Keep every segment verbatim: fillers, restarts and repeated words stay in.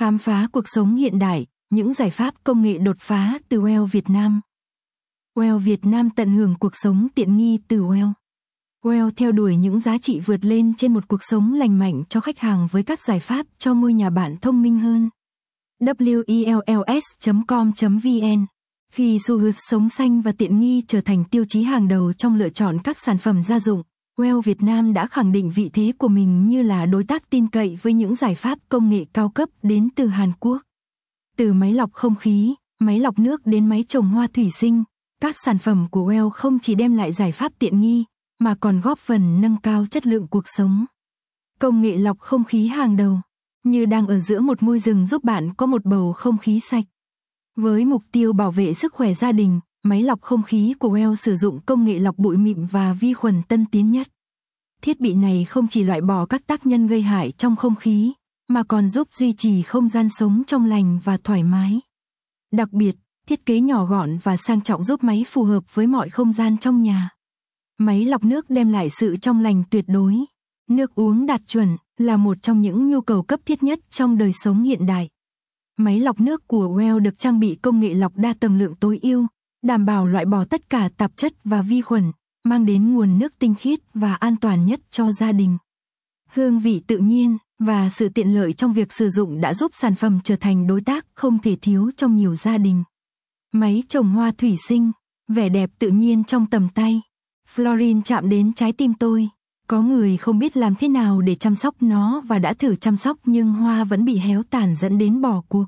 Khám phá cuộc sống hiện đại, những giải pháp công nghệ đột phá từ Well Việt Nam. Well Việt Nam tận hưởng cuộc sống tiện nghi từ Well. Well theo đuổi những giá trị vượt lên trên một cuộc sống lành mạnh cho khách hàng với các giải pháp cho ngôi nhà bạn thông minh hơn. wells chấm com chấm vn. Khi xu hướng sống xanh và tiện nghi trở thành tiêu chí hàng đầu trong lựa chọn các sản phẩm gia dụng, Well Việt Nam đã khẳng định vị thế của mình như là đối tác tin cậy với những giải pháp công nghệ cao cấp đến từ Hàn Quốc. Từ máy lọc không khí, máy lọc nước đến máy trồng hoa thủy sinh, các sản phẩm của Well không chỉ đem lại giải pháp tiện nghi, mà còn góp phần nâng cao chất lượng cuộc sống. Công nghệ lọc không khí hàng đầu, như đang ở giữa một ngôi rừng giúp bạn có một bầu không khí sạch. Với mục tiêu bảo vệ sức khỏe gia đình, máy lọc không khí của Well sử dụng công nghệ lọc bụi mịn và vi khuẩn tân tiến nhất. Thiết bị này không chỉ loại bỏ các tác nhân gây hại trong không khí, mà còn giúp duy trì không gian sống trong lành và thoải mái. Đặc biệt, thiết kế nhỏ gọn và sang trọng giúp máy phù hợp với mọi không gian trong nhà. Máy lọc nước đem lại sự trong lành tuyệt đối. Nước uống đạt chuẩn là một trong những nhu cầu cấp thiết nhất trong đời sống hiện đại. Máy lọc nước của Well được trang bị công nghệ lọc đa tầng lượng tối ưu, đảm bảo loại bỏ tất cả tạp chất và vi khuẩn, mang đến nguồn nước tinh khiết và an toàn nhất cho gia đình. Hương vị tự nhiên và sự tiện lợi trong việc sử dụng đã giúp sản phẩm trở thành đối tác không thể thiếu trong nhiều gia đình. Máy trồng hoa thủy sinh, vẻ đẹp tự nhiên trong tầm tay. Florin chạm đến trái tim tôi. Có người không biết làm thế nào để chăm sóc nó và đã thử chăm sóc nhưng hoa vẫn bị héo tàn dẫn đến bỏ cuộc.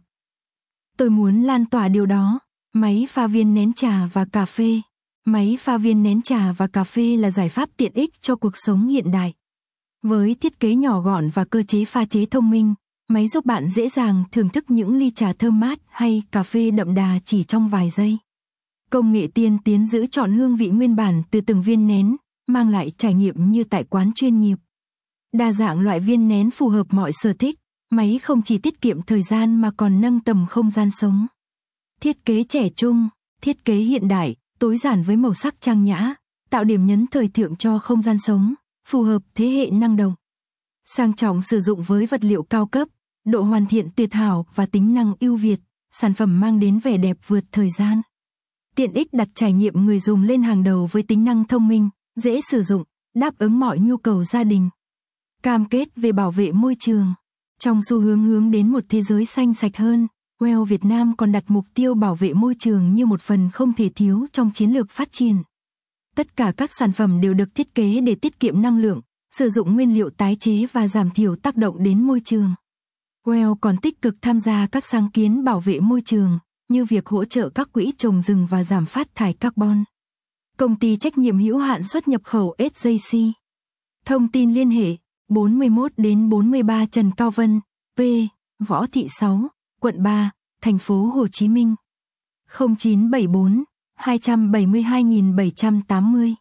Tôi muốn lan tỏa điều đó. Máy pha viên nén trà và cà phê. Máy pha viên nén trà và cà phê là giải pháp tiện ích cho cuộc sống hiện đại. Với thiết kế nhỏ gọn và cơ chế pha chế thông minh, máy giúp bạn dễ dàng thưởng thức những ly trà thơm mát hay cà phê đậm đà chỉ trong vài giây. Công nghệ tiên tiến giữ trọn hương vị nguyên bản từ từng viên nén, mang lại trải nghiệm như tại quán chuyên nghiệp. Đa dạng loại viên nén phù hợp mọi sở thích, máy không chỉ tiết kiệm thời gian mà còn nâng tầm không gian sống. Thiết kế trẻ trung, thiết kế hiện đại, tối giản với màu sắc trang nhã, tạo điểm nhấn thời thượng cho không gian sống, phù hợp thế hệ năng động. Sang trọng sử dụng với vật liệu cao cấp, độ hoàn thiện tuyệt hảo và tính năng ưu việt, sản phẩm mang đến vẻ đẹp vượt thời gian. Tiện ích đặt trải nghiệm người dùng lên hàng đầu với tính năng thông minh, dễ sử dụng, đáp ứng mọi nhu cầu gia đình. Cam kết về bảo vệ môi trường. Trong xu hướng hướng đến một thế giới xanh sạch hơn, Well Việt Nam còn đặt mục tiêu bảo vệ môi trường như một phần không thể thiếu trong chiến lược phát triển. Tất cả các sản phẩm đều được thiết kế để tiết kiệm năng lượng, sử dụng nguyên liệu tái chế và giảm thiểu tác động đến môi trường. Well còn tích cực tham gia các sáng kiến bảo vệ môi trường, như việc hỗ trợ các quỹ trồng rừng và giảm phát thải carbon. Công ty trách nhiệm hữu hạn xuất nhập khẩu ét gi xê. Thông tin liên hệ bốn mươi mốt đến bốn mươi ba Trần Cao Vân, P, Võ Thị sáu, quận ba, thành phố Hồ Chí Minh. không chín bảy bốn, hai bảy hai bảy tám không.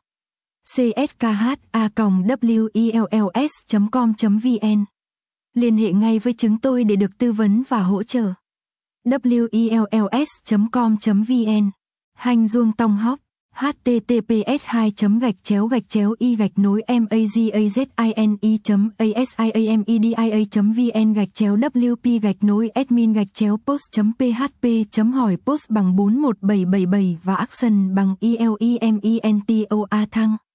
xê ét ca hát a còng wells chấm com chấm vn. Liên hệ ngay với chúng tôi để được tư vấn và hỗ trợ. wells chấm com chấm vn. Hành Duông Tông Hóc, https hai gạch chéo gạch chéo y gạch nối magazine chấm asiamedia chấm vn gạch chéo wp gạch nối admin gạch chéo post chấm php chấm hỏi post bằng bốn một bảy bảy bảy và action bằng ilemento a thăng.